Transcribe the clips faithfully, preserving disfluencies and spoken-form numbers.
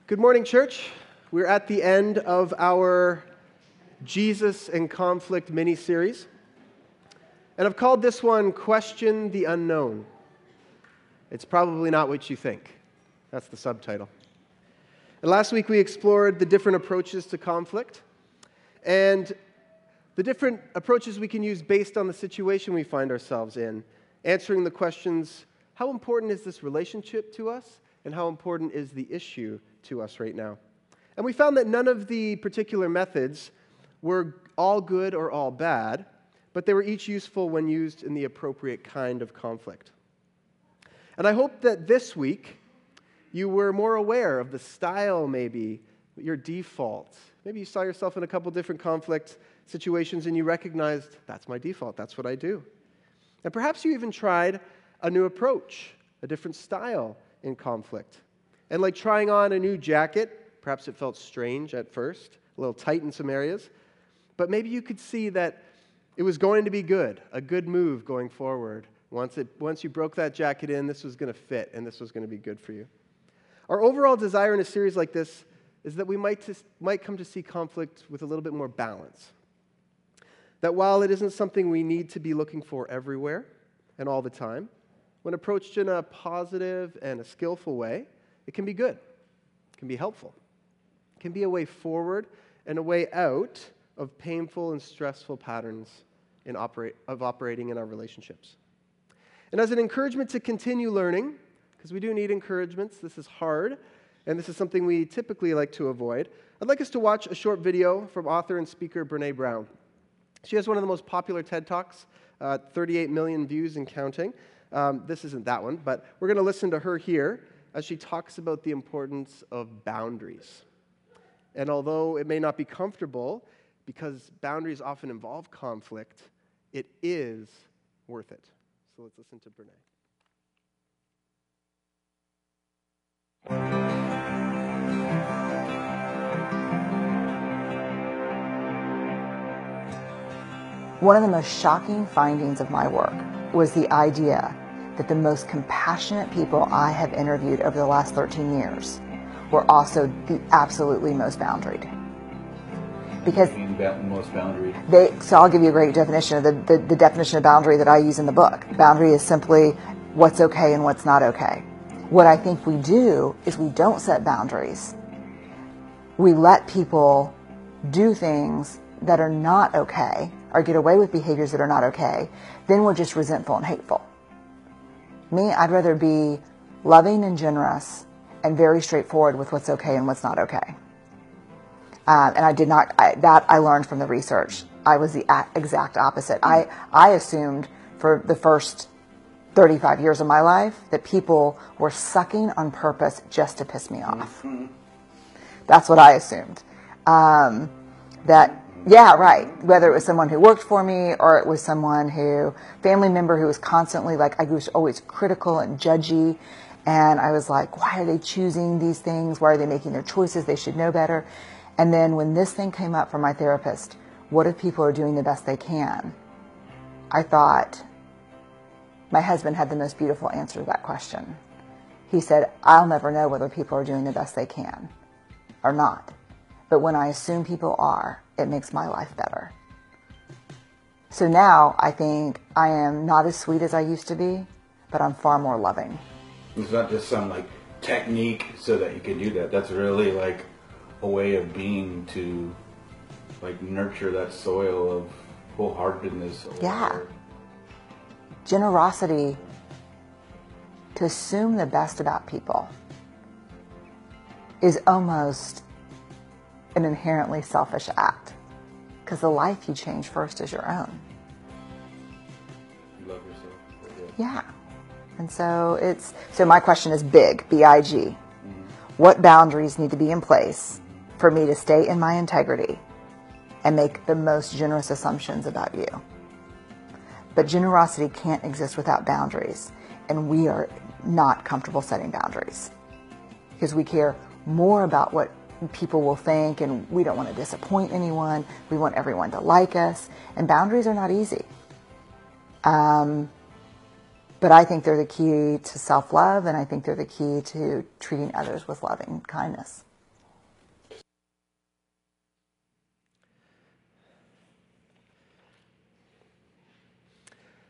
Good morning, church. We're at the end of our Jesus and Conflict mini-series. And I've called this one, Question the Unknown. It's probably not what you think. That's the subtitle. And last week we explored the different approaches to conflict and the different approaches we can use based on the situation we find ourselves in, answering the questions, how important is this relationship to us, and how important is the issue to us right now? And we found that none of the particular methods were all good or all bad, but they were each useful when used in the appropriate kind of conflict. And I hope that this week you were more aware of the style, maybe, your default. Maybe you saw yourself in a couple different conflict situations and you recognized, that's my default, that's what I do. And perhaps you even tried a new approach, a different style in conflict. And like trying on a new jacket, perhaps it felt strange at first, a little tight in some areas, but maybe you could see that it was going to be good, a good move going forward. Once it, once you broke that jacket in, this was going to fit, and this was going to be good for you. Our overall desire in a series like this is that we might, to, might come to see conflict with a little bit more balance. That while it isn't something we need to be looking for everywhere and all the time, when approached in a positive and a skillful way, it can be good. It can be helpful. It can be a way forward and a way out of painful and stressful patterns in operate, of operating in our relationships. And as an encouragement to continue learning, because we do need encouragements, this is hard, and this is something we typically like to avoid, I'd like us to watch a short video from author and speaker Brené Brown. She has one of the most popular TED Talks, uh, thirty-eight million views and counting. Um, this isn't that one, but we're going to listen to her here as she talks about the importance of boundaries. And although it may not be comfortable, because boundaries often involve conflict, it is worth it. So let's listen to Brené. One of the most shocking findings of my work was the idea that the most compassionate people I have interviewed over the last thirteen years were also the absolutely most boundaried. Because most boundary. They, so I'll give you a great definition of the, the, the definition of boundary that I use in the book. Boundary is simply what's okay and what's not okay. What I think we do is we don't set boundaries. We let people do things that are not okay or get away with behaviors that are not okay. Then we're just resentful and hateful. Me, I'd rather be loving and generous and very straightforward with what's okay and what's not okay. Uh, and I did not, I, that I learned from the research. I was the a- exact opposite. I, I assumed for the first thirty-five years of my life that people were sucking on purpose just to piss me off. Mm-hmm. That's what I assumed. Um, that, yeah, right. Whether it was someone who worked for me or it was someone who, family member who was constantly like, I was always critical and judgy. And I was like, why are they choosing these things? Why are they making their choices? They should know better. And then when this thing came up from my therapist, what if people are doing the best they can? I thought, my husband had the most beautiful answer to that question. He said, I'll never know whether people are doing the best they can or not. But when I assume people are, it makes my life better. So now I think I am not as sweet as I used to be, but I'm far more loving. It's not just some like technique so that you can do that. That's really like a way of being to like nurture that soil of wholeheartedness. Or, yeah. Generosity, to assume the best about people, is almost an inherently selfish act, because the life you change first is your own. You love yourself. Yeah. And so it's, so my question is big, B I G. Mm-hmm. What boundaries need to be in place mm-hmm. for me to stay in my integrity and make the most generous assumptions about you? But generosity can't exist without boundaries. And we are not comfortable setting boundaries because we care more about what people will think, and we don't want to disappoint anyone. We want everyone to like us, and boundaries are not easy. Um, but I think they're the key to self-love, and I think they're the key to treating others with loving kindness.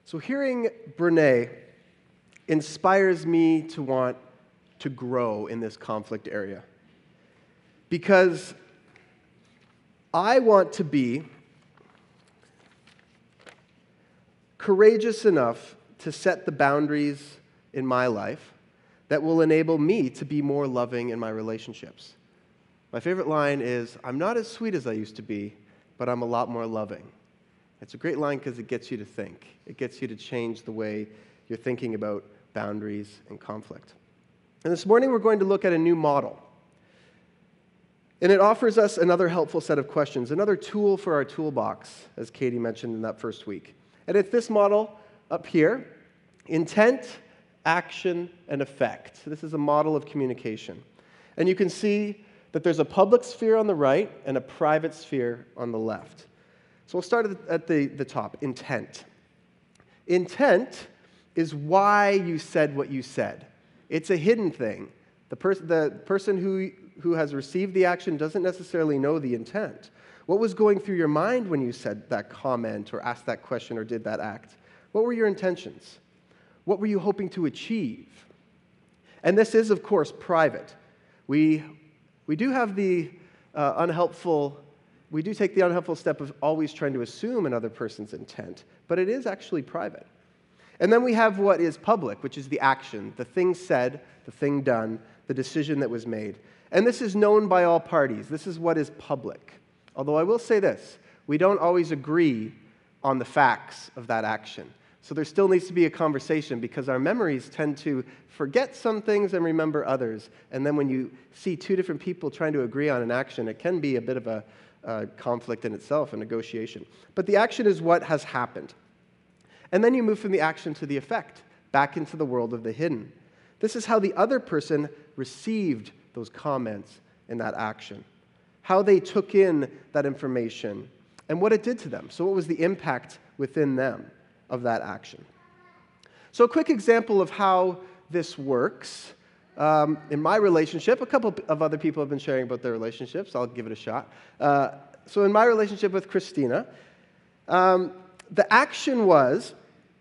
So hearing Brene inspires me to want to grow in this conflict area, because I want to be courageous enough to set the boundaries in my life that will enable me to be more loving in my relationships. My favorite line is, "I'm not as sweet as I used to be, but I'm a lot more loving." It's a great line because it gets you to think. It gets you to change the way you're thinking about boundaries and conflict. And this morning we're going to look at a new model. And it offers us another helpful set of questions, another tool for our toolbox, as Katie mentioned in that first week. And it's this model up here: intent, action, and effect. This is a model of communication. And you can see that there's a public sphere on the right and a private sphere on the left. So we'll start at the, the top, intent. Intent is why you said what you said. It's a hidden thing. The, pers- the person who, who has received the action doesn't necessarily know the intent. What was going through your mind when you said that comment or asked that question or did that act? What were your intentions? What were you hoping to achieve? And this is, of course, private. We, we do have the uh, unhelpful, we do take the unhelpful step of always trying to assume another person's intent, but it is actually private. And then we have what is public, which is the action, the thing said, the thing done, the decision that was made. And this is known by all parties. This is what is public. Although I will say this, we don't always agree on the facts of that action. So there still needs to be a conversation, because our memories tend to forget some things and remember others. And then when you see two different people trying to agree on an action, it can be a bit of a uh, conflict in itself, a negotiation. But the action is what has happened. And then you move from the action to the effect, back into the world of the hidden. This is how the other person received those comments in that action, how they took in that information, and what it did to them. So what was the impact within them of that action? So a quick example of how this works. Um, in my relationship, a couple of other people have been sharing about their relationships. I'll give it a shot. Uh, so in my relationship with Christina, um, the action was,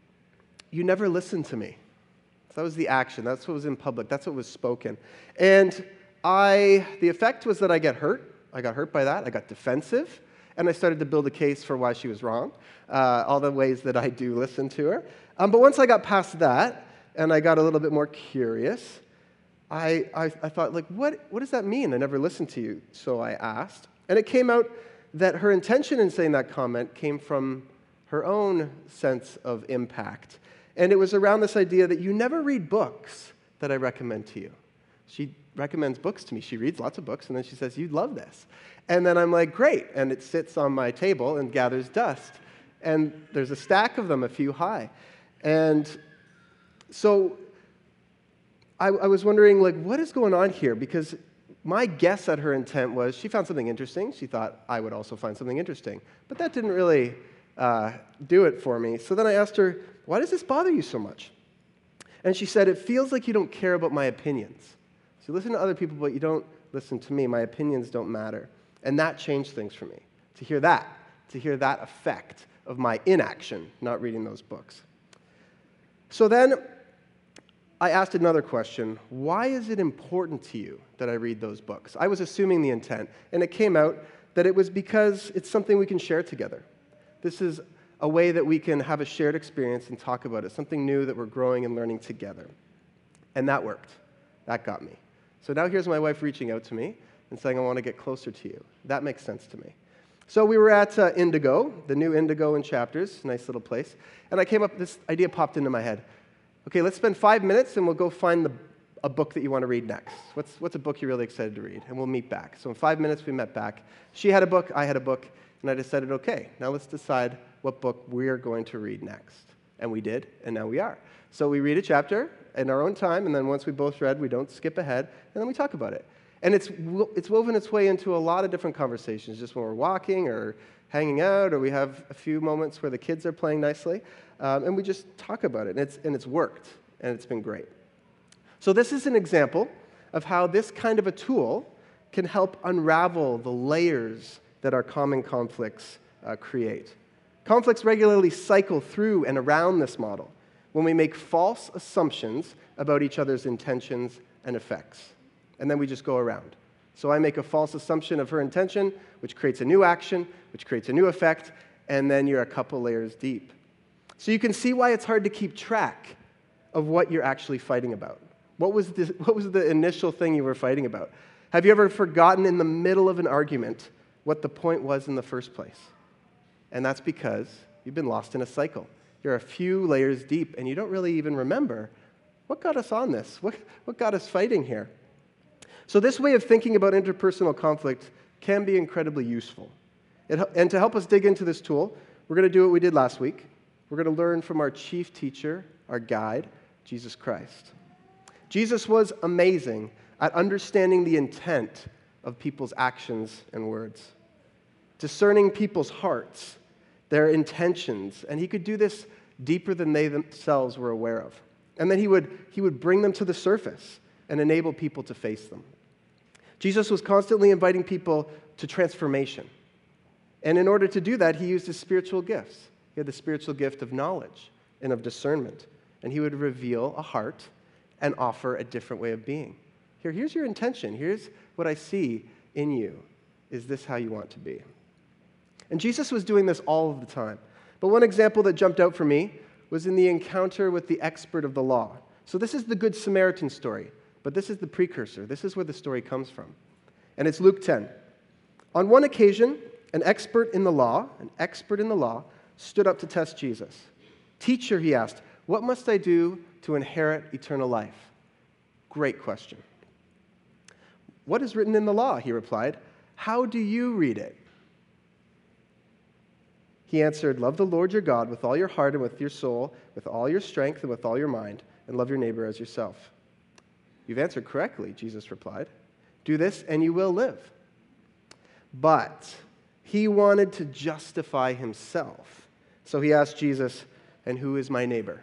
you never listened to me. So that was the action. That's what was in public. That's what was spoken. And I, the effect was that I got hurt. I got hurt by that. I got defensive. And I started to build a case for why she was wrong, uh, all the ways that I do listen to her. Um, but once I got past that, and I got a little bit more curious, I, I, I thought, like, what, what does that mean? I never listened to you. So I asked. And it came out that her intention in saying that comment came from her own sense of impact. And it was around this idea that you never read books that I recommend to you. She recommends books to me. She reads lots of books, and then she says, you'd love this. And then I'm like, great. And it sits on my table and gathers dust. And there's a stack of them, a few high. And so I, I was wondering, like, what is going on here? Because my guess at her intent was she found something interesting. She thought I would also find something interesting. But that didn't really uh, do it for me. So then I asked her, why does this bother you so much? And she said, it feels like you don't care about my opinions. So you listen to other people, but you don't listen to me. My opinions don't matter. And that changed things for me, to hear that, to hear that effect of my inaction, not reading those books. So then I asked another question. Why is it important to you that I read those books? I was assuming the intent, and it came out that it was because it's something we can share together. This is a way that we can have a shared experience and talk about it, something new that we're growing and learning together. And that worked. That got me. So now here's my wife reaching out to me and saying, I want to get closer to you. That makes sense to me. So we were at uh, Indigo, the new Indigo in Chapters, nice little place, and I came up, this idea popped into my head. Okay, let's spend five minutes and we'll go find the, a book that you want to read next. What's, what's a book you're really excited to read? And we'll meet back. So in five minutes we met back. She had a book, I had a book, and I decided, okay, now let's decide what book we're going to read next. And we did, and now we are. So we read a chapter in our own time, and then once we both read, we don't skip ahead, and then we talk about it. And it's it's woven its way into a lot of different conversations, just when we're walking or hanging out, or we have a few moments where the kids are playing nicely, um, and we just talk about it, and it's, and it's worked, and it's been great. So this is an example of how this kind of a tool can help unravel the layers that our common conflicts uh, create. Conflicts regularly cycle through and around this model when we make false assumptions about each other's intentions and effects. And then we just go around. So I make a false assumption of her intention, which creates a new action, which creates a new effect, and then you're a couple layers deep. So you can see why it's hard to keep track of what you're actually fighting about. What was the, what was the initial thing you were fighting about? Have you ever forgotten in the middle of an argument what the point was in the first place? And that's because you've been lost in a cycle. You're a few layers deep, and you don't really even remember what got us on this, what, what got us fighting here. So this way of thinking about interpersonal conflict can be incredibly useful. It, and to help us dig into this tool, we're going to do what we did last week. We're going to learn from our chief teacher, our guide, Jesus Christ. Jesus was amazing at understanding the intent of people's actions and words, discerning people's hearts, their intentions, and he could do this deeper than they themselves were aware of. And then he would, he would bring them to the surface and enable people to face them. Jesus was constantly inviting people to transformation. And in order to do that, he used his spiritual gifts. He had the spiritual gift of knowledge and of discernment. And he would reveal a heart and offer a different way of being. Here, here's your intention. Here's what I see in you. Is this how you want to be? And Jesus was doing this all of the time. But one example that jumped out for me was in the encounter with the expert of the law. So this is the Good Samaritan story, but this is the precursor. This is where the story comes from. And it's Luke ten. On one occasion, an expert in the law, an expert in the law, stood up to test Jesus. Teacher, he asked, what must I do to inherit eternal life? Great question. What is written in the law? He replied. How do you read it? He answered, love the Lord your God with all your heart and with your soul, with all your strength and with all your mind, and love your neighbor as yourself. You've answered correctly, Jesus replied. Do this and you will live. But he wanted to justify himself. So he asked Jesus, and who is my neighbor?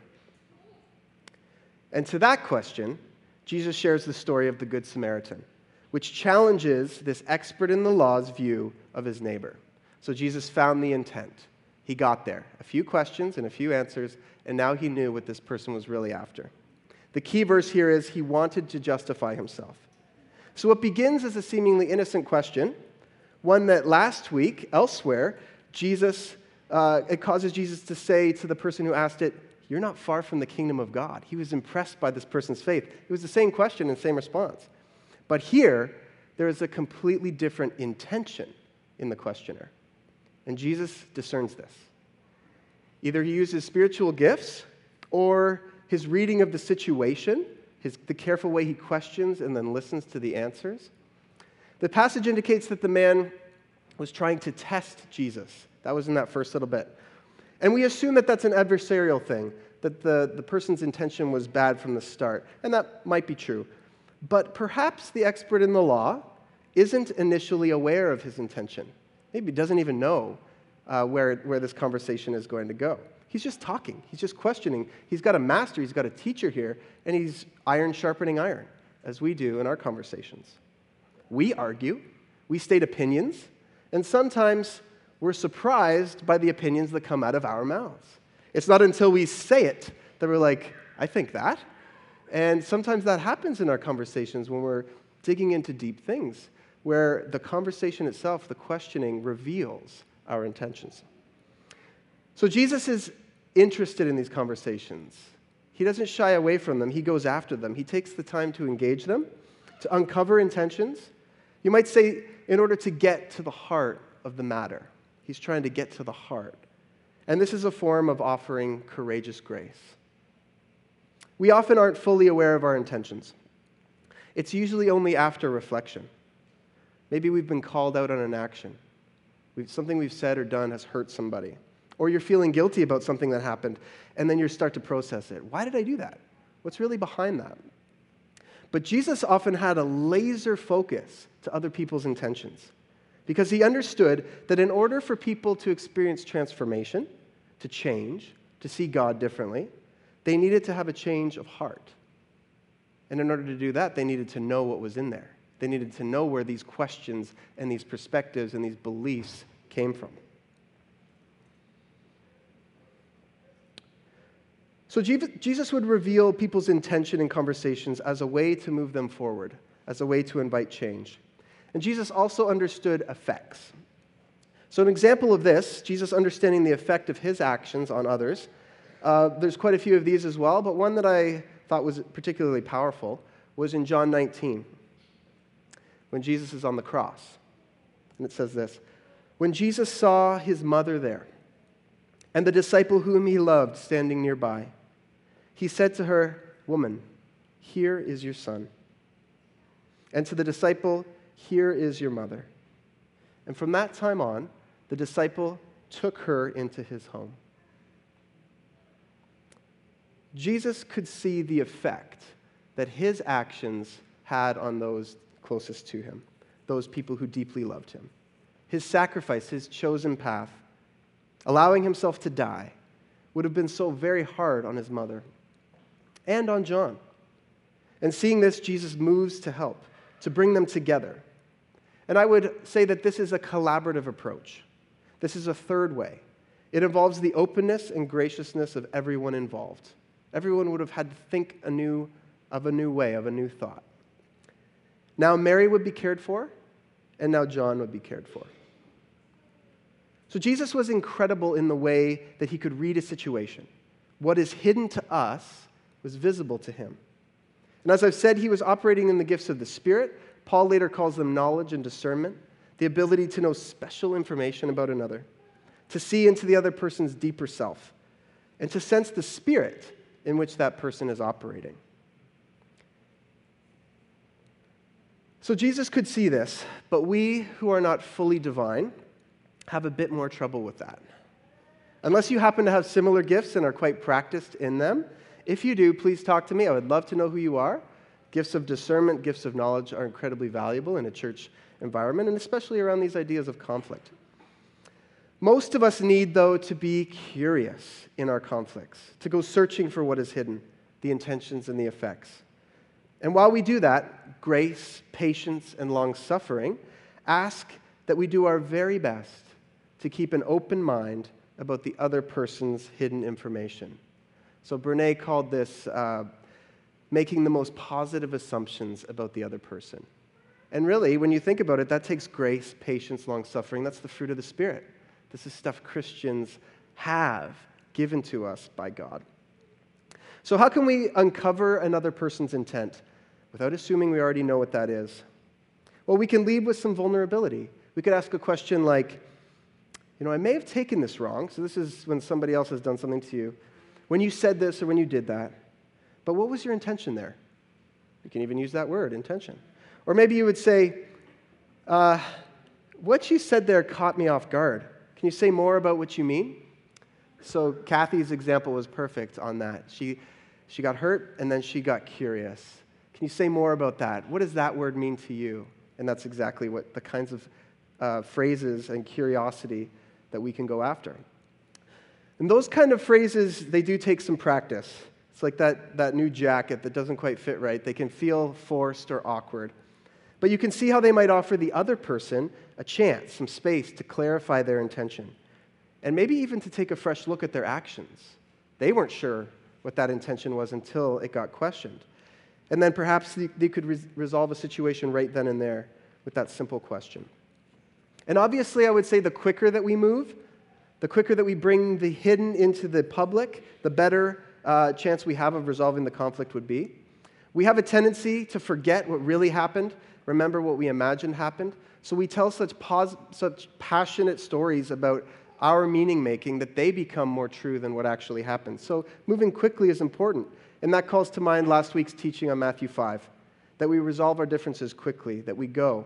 And to that question, Jesus shares the story of the Good Samaritan, which challenges this expert in the law's view of his neighbor. So Jesus found the intent. He got there. A few questions and a few answers, and now he knew what this person was really after. The key verse here is he wanted to justify himself. So what begins as a seemingly innocent question, one that last week, elsewhere, Jesus, uh, it causes Jesus to say to the person who asked it, you're not far from the kingdom of God. He was impressed by this person's faith. It was the same question and same response. But here, there is a completely different intention in the questioner. And Jesus discerns this. Either he uses spiritual gifts or his reading of the situation, his, the careful way he questions and then listens to the answers. The passage indicates that the man was trying to test Jesus. That was in that first little bit. And we assume that that's an adversarial thing, that the, the person's intention was bad from the start. And that might be true. But perhaps the expert in the law isn't initially aware of his intention. Maybe doesn't even know uh, where, where this conversation is going to go. He's just talking. He's just questioning. He's got a master. He's got a teacher here, and he's iron sharpening iron, as we do in our conversations. We argue. We state opinions. And sometimes we're surprised by the opinions that come out of our mouths. It's not until we say it that we're like, I think that. And sometimes that happens in our conversations when we're digging into deep things, where the conversation itself, the questioning, reveals our intentions. So Jesus is interested in these conversations. He doesn't shy away from them. He goes after them. He takes the time to engage them, to uncover intentions. You might say, in order to get to the heart of the matter. He's trying to get to the heart. And this is a form of offering courageous grace. We often aren't fully aware of our intentions. It's usually only after reflection. Maybe we've been called out on an action. We've, something we've said or done has hurt somebody. Or you're feeling guilty about something that happened, and then you start to process it. Why did I do that? What's really behind that? But Jesus often had a laser focus to other people's intentions because he understood that in order for people to experience transformation, to change, to see God differently, they needed to have a change of heart. And in order to do that, they needed to know what was in there. They needed to know where these questions and these perspectives and these beliefs came from. So Jesus would reveal people's intention in conversations as a way to move them forward, as a way to invite change. And Jesus also understood effects. So an example of this, Jesus understanding the effect of his actions on others, uh, there's quite a few of these as well, but one that I thought was particularly powerful was in John nineteen, when Jesus is on the cross. And it says this, "When Jesus saw his mother there, and the disciple whom he loved standing nearby, he said to her, 'Woman, here is your son.' And to the disciple, 'Here is your mother.' And from that time on, the disciple took her into his home." Jesus could see the effect that his actions had on those closest to him, those people who deeply loved him. His sacrifice, his chosen path, allowing himself to die, would have been so very hard on his mother and on John. And seeing this, Jesus moves to help, to bring them together. And I would say that this is a collaborative approach. This is a third way. It involves the openness and graciousness of everyone involved. Everyone would have had to think anew of a new way, of a new thought. Now Mary would be cared for, and now John would be cared for. So Jesus was incredible in the way that he could read a situation. What is hidden to us was visible to him. And as I've said, he was operating in the gifts of the Spirit. Paul later calls them knowledge and discernment, the ability to know special information about another, to see into the other person's deeper self, and to sense the spirit in which that person is operating. So Jesus could see this, but we who are not fully divine have a bit more trouble with that. Unless you happen to have similar gifts and are quite practiced in them, if you do, please talk to me. I would love to know who you are. Gifts of discernment, gifts of knowledge are incredibly valuable in a church environment, and especially around these ideas of conflict. Most of us need, though, to be curious in our conflicts, to go searching for what is hidden, the intentions and the effects. And while we do that, grace, patience, and long-suffering ask that we do our very best to keep an open mind about the other person's hidden information. So Brene called this uh, making the most positive assumptions about the other person. And really, when you think about it, that takes grace, patience, long-suffering. That's the fruit of the Spirit. This is stuff Christians have given to us by God. So how can we uncover another person's intent without assuming we already know what that is? Well, we can lead with some vulnerability. We could ask a question like, you know, I may have taken this wrong. So this is when somebody else has done something to you. When you said this or when you did that. But what was your intention there? You can even use that word, intention. Or maybe you would say, uh, what you said there caught me off guard. Can you say more about what you mean? So Kathy's example was perfect on that. She, she got hurt and then she got curious. Can you say more about that? What does that word mean to you? And that's exactly what the kinds of uh, phrases and curiosity that we can go after. And those kind of phrases, they do take some practice. It's like that, that new jacket that doesn't quite fit right. They can feel forced or awkward. But you can see how they might offer the other person a chance, some space to clarify their intention. And maybe even to take a fresh look at their actions. They weren't sure what that intention was until it got questioned. And then perhaps they, they could res- resolve a situation right then and there with that simple question. And obviously, I would say the quicker that we move, the quicker that we bring the hidden into the public, the better uh, chance we have of resolving the conflict would be. We have a tendency to forget what really happened, remember what we imagined happened. So we tell such pos- such passionate stories about our meaning making that they become more true than what actually happened. So moving quickly is important. And that calls to mind last week's teaching on Matthew five, that we resolve our differences quickly, that we go.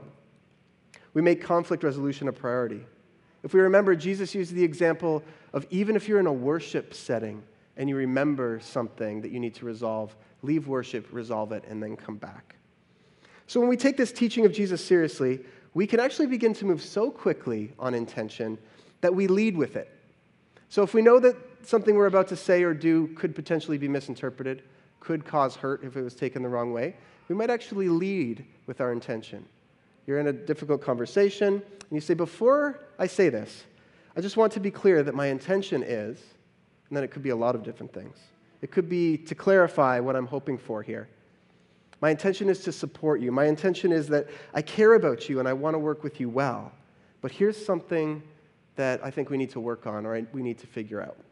We make conflict resolution a priority. If we remember, Jesus used the example of even if you're in a worship setting and you remember something that you need to resolve, leave worship, resolve it, and then come back. So when we take this teaching of Jesus seriously, we can actually begin to move so quickly on intention that we lead with it. So if we know that something we're about to say or do could potentially be misinterpreted, could cause hurt if it was taken the wrong way, we might actually lead with our intention. You're in a difficult conversation, and you say, before I say this, I just want to be clear that my intention is, and then it could be a lot of different things. It could be to clarify what I'm hoping for here. My intention is to support you. My intention is that I care about you and I want to work with you well. But here's something that I think we need to work on or we need to figure out.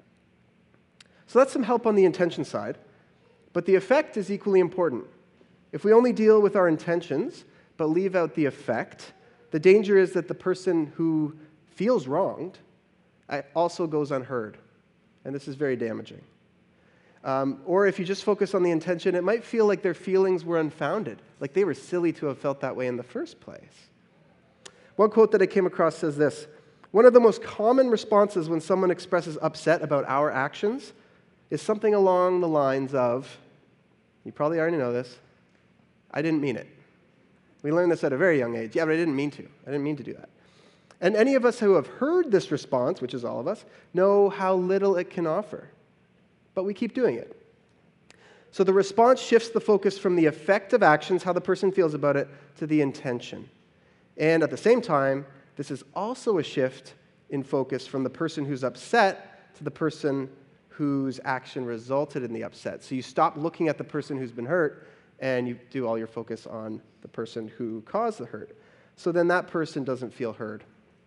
So that's some help on the intention side. But the effect is equally important. If we only deal with our intentions but leave out the effect, the danger is that the person who feels wronged also goes unheard. And this is very damaging. Um, or if you just focus on the intention, it might feel like their feelings were unfounded, like they were silly to have felt that way in the first place. One quote that I came across says this: "One of the most common responses when someone expresses upset about our actions is something along the lines of," you probably already know this, "I didn't mean it." We learned this at a very young age. Yeah, but I didn't mean to. I didn't mean to do that. And any of us who have heard this response, which is all of us, know how little it can offer. But we keep doing it. So the response shifts the focus from the effect of actions, how the person feels about it, to the intention. And at the same time, this is also a shift in focus from the person who's upset to the person whose action resulted in the upset. So you stop looking at the person who's been hurt and you do all your focus on the person who caused the hurt. So then that person doesn't feel heard.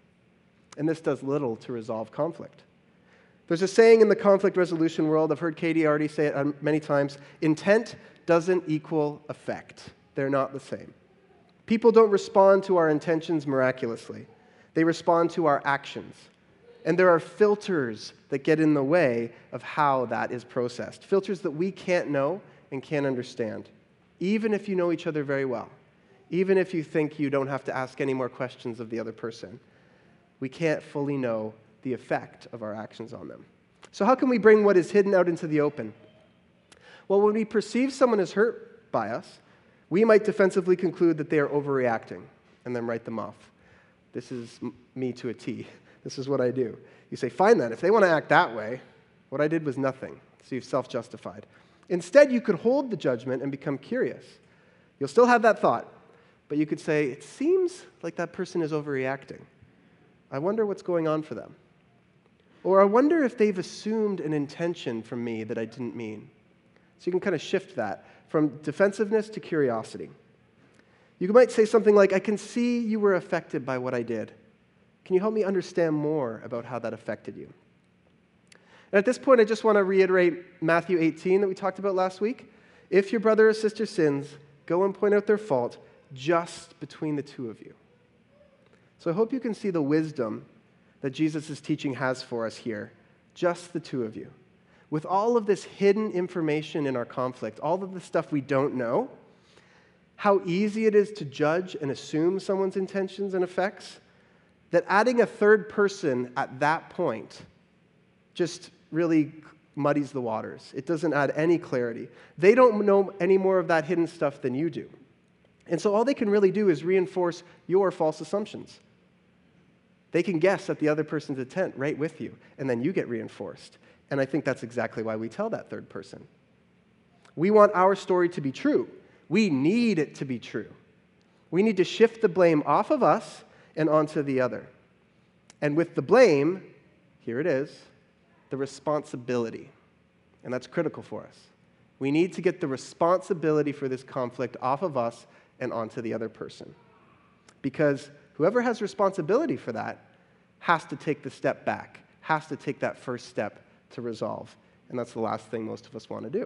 And this does little to resolve conflict. There's a saying in the conflict resolution world, I've heard Katie already say it many times, intent doesn't equal effect. They're not the same. People don't respond to our intentions miraculously. They respond to our actions. And there are filters that get in the way of how that is processed. Filters that we can't know and can't understand, even if you know each other very well. Even if you think you don't have to ask any more questions of the other person. We can't fully know the effect of our actions on them. So how can we bring what is hidden out into the open? Well, when we perceive someone is hurt by us, we might defensively conclude that they are overreacting and then write them off. This is me to a T. This is what I do. You say, fine then, if they want to act that way, what I did was nothing. So you've self-justified. Instead, you could hold the judgment and become curious. You'll still have that thought, but you could say, it seems like that person is overreacting. I wonder what's going on for them. Or I wonder if they've assumed an intention from me that I didn't mean. So you can kind of shift that from defensiveness to curiosity. You might say something like, I can see you were affected by what I did. Can you help me understand more about how that affected you? And at this point, I just want to reiterate Matthew eighteen that we talked about last week. If your brother or sister sins, go and point out their fault just between the two of you. So I hope you can see the wisdom that Jesus' teaching has for us here, just the two of you. With all of this hidden information in our conflict, all of the stuff we don't know, how easy it is to judge and assume someone's intentions and effects, that adding a third person at that point just really muddies the waters. It doesn't add any clarity. They don't know any more of that hidden stuff than you do. And so all they can really do is reinforce your false assumptions. They can guess at the other person's intent right with you, and then you get reinforced. And I think that's exactly why we tell that third person. We want our story to be true. We need it to be true. We need to shift the blame off of us and onto the other. And with the blame, here it is, the responsibility. And that's critical for us. We need to get the responsibility for this conflict off of us and onto the other person. Because whoever has responsibility for that has to take the step back, has to take that first step to resolve. And that's the last thing most of us want to do.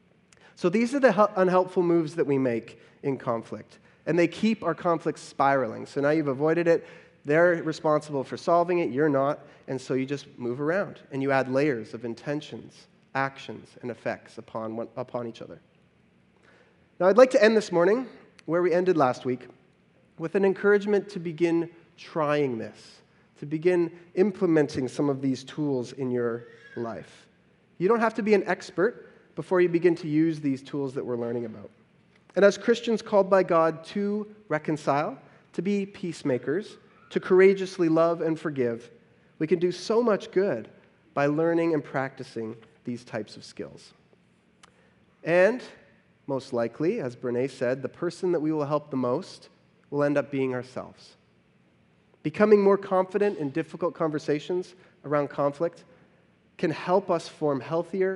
So these are the unhelpful moves that we make in conflict. And they keep our conflicts spiraling. So now you've avoided it. They're responsible for solving it. You're not. And so you just move around. And you add layers of intentions, actions, and effects upon, one, upon each other. Now I'd like to end this morning where we ended last week, with an encouragement to begin trying this, to begin implementing some of these tools in your life. You don't have to be an expert before you begin to use these tools that we're learning about. And as Christians called by God to reconcile, to be peacemakers, to courageously love and forgive, we can do so much good by learning and practicing these types of skills. And most likely, as Brene said, the person that we will help the most will end up being ourselves. Becoming more confident in difficult conversations around conflict can help us form healthier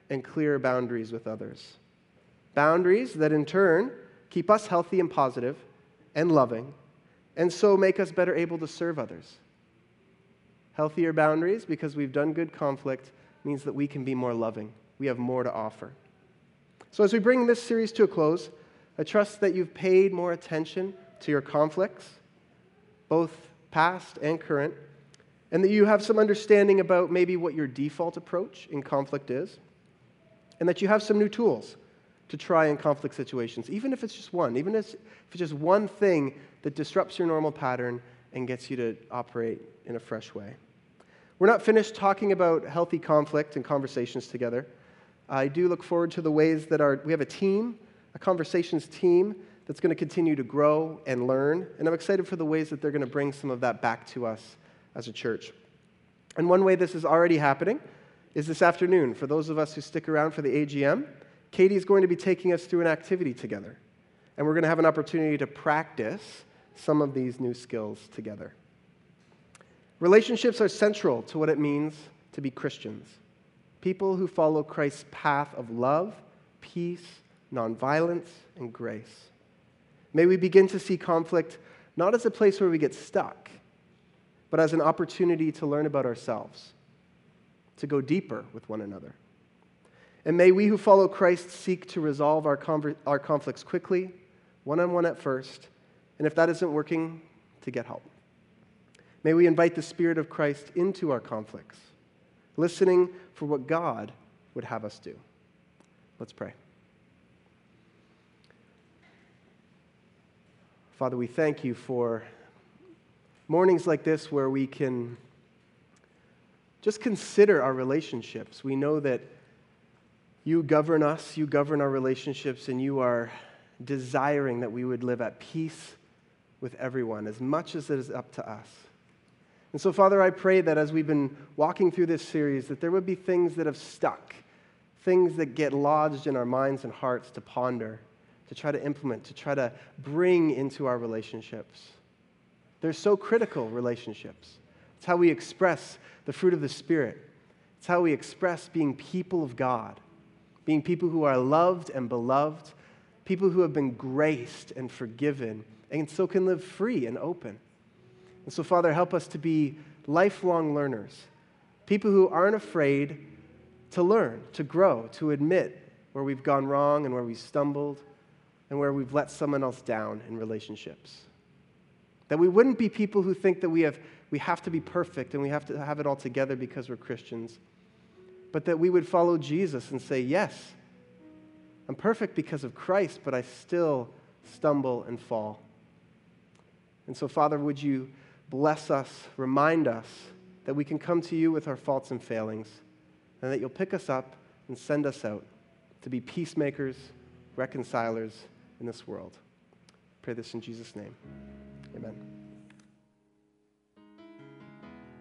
and clear boundaries with others. Boundaries that in turn keep us healthy and positive and loving, and so make us better able to serve others. Healthier boundaries, because we've done good conflict, means that we can be more loving. We have more to offer. So as we bring this series to a close, I trust that you've paid more attention to your conflicts, both past and current, and that you have some understanding about maybe what your default approach in conflict is, and that you have some new tools to try in conflict situations, even if it's just one, even if it's just one thing that disrupts your normal pattern and gets you to operate in a fresh way. We're not finished talking about healthy conflict and conversations together. I do look forward to the ways that our, we have a team, a conversations team, that's going to continue to grow and learn, and I'm excited for the ways that they're going to bring some of that back to us as a church. And one way this is already happening is this afternoon. For those of us who stick around for the A G M, Katie is going to be taking us through an activity together, and we're going to have an opportunity to practice some of these new skills together. Relationships are central to what it means to be Christians, people who follow Christ's path of love, peace, nonviolence, and grace. May we begin to see conflict not as a place where we get stuck, but as an opportunity to learn about ourselves, to go deeper with one another. And may we who follow Christ seek to resolve our, conver- our conflicts quickly, one-on-one at first, and if that isn't working, to get help. May we invite the Spirit of Christ into our conflicts, listening for what God would have us do. Let's pray. Father, we thank you for mornings like this where we can just consider our relationships. We know that you govern us, you govern our relationships, and you are desiring that we would live at peace with everyone as much as it is up to us. And so, Father, I pray that as we've been walking through this series, that there would be things that have stuck, things that get lodged in our minds and hearts to ponder, to try to implement, to try to bring into our relationships. They're so critical, relationships. It's how we express the fruit of the Spirit. It's how we express being people of God, being people who are loved and beloved, people who have been graced and forgiven, and so can live free and open. And so, Father, help us to be lifelong learners, people who aren't afraid to learn, to grow, to admit where we've gone wrong and where we've stumbled and where we've let someone else down in relationships. That we wouldn't be people who think that we have, we have to be perfect and we have to have it all together because we're Christians, but that we would follow Jesus and say, yes, I'm perfect because of Christ, but I still stumble and fall. And so, Father, would you bless us, remind us that we can come to you with our faults and failings, and that you'll pick us up and send us out to be peacemakers, reconcilers in this world. I pray this in Jesus' name. Amen.